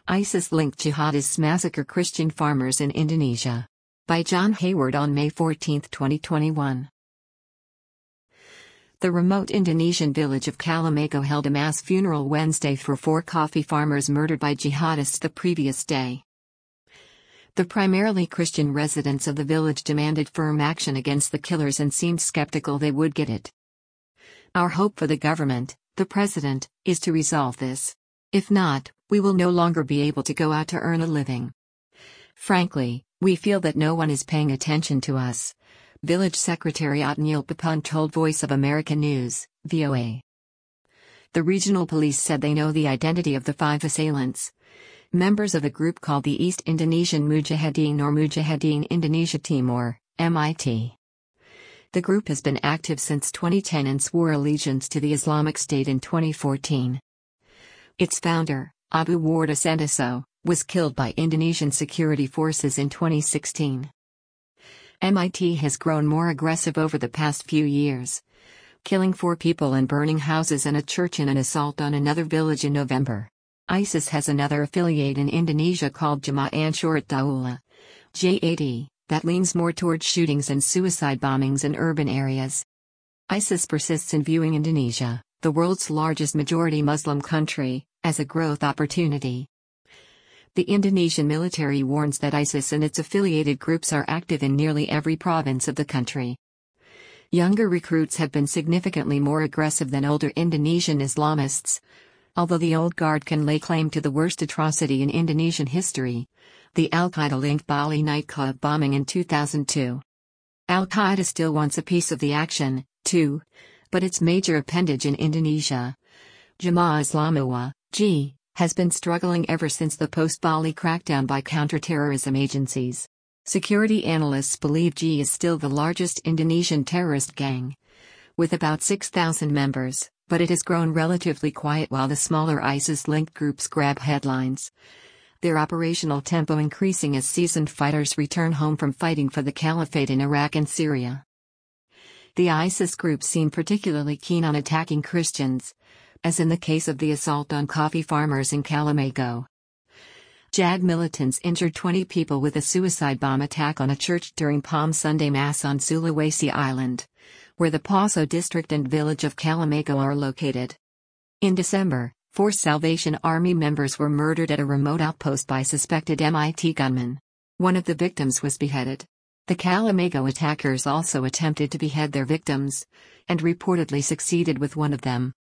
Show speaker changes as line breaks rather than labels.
ISIS-linked jihadists massacre Christian farmers in Indonesia. By John Hayward on May 14, 2021. The remote Indonesian village of Calamago held a mass funeral Wednesday for 4 coffee farmers murdered by jihadists the previous day. The primarily Christian residents of the village demanded firm action against the killers and seemed skeptical they would get it. "Our hope for the government, the president, is to resolve this. If not, we will no longer be able to go out to earn a living. Frankly, we feel that no one is paying attention to us," Village Secretary Otniel Papun told Voice of America News, VOA. The regional police said they know the identity of the 5 assailants, members of a group called the East Indonesian Mujahideen or Mujahideen Indonesia Timur, MIT. The group has been active since 2010 and swore allegiance to the Islamic State in 2014. Its founder, Abu Wardah Santoso, was killed by Indonesian security forces in 2016. MIT has grown more aggressive over the past few years, killing 4 people and burning houses and a church in an assault on another village in November. ISIS has another affiliate in Indonesia called Jemaah Anshorat Daulah, JAD, that leans more toward shootings and suicide bombings in urban areas. ISIS persists in viewing Indonesia, the world's largest majority Muslim country, as a growth opportunity. The Indonesian military warns that ISIS and its affiliated groups are active in nearly every province of the country. Younger recruits have been significantly more aggressive than older Indonesian Islamists, although the old guard can lay claim to the worst atrocity in Indonesian history, the Al-Qaeda-linked Bali nightclub bombing in 2002. Al-Qaeda still wants a piece of the action, too, but its major appendage in Indonesia, Jemaah Islamiyah, J, has been struggling ever since the post-Bali crackdown by counterterrorism agencies. Security analysts believe J is still the largest Indonesian terrorist gang, with about 6,000 members, but it has grown relatively quiet while the smaller ISIS-linked groups grab headlines, their operational tempo increasing as seasoned fighters return home from fighting for the caliphate in Iraq and Syria. The ISIS group seem particularly keen on attacking Christians, as in the case of the assault on coffee farmers in Calamago. JAD militants injured 20 people with a suicide bomb attack on a church during Palm Sunday Mass on Sulawesi Island, where the Poso district and village of Calamago are located. In December, 4 Salvation Army members were murdered at a remote outpost by suspected MIT gunmen. One of the victims was beheaded. The Calamago attackers also attempted to behead their victims, and reportedly succeeded with one of them.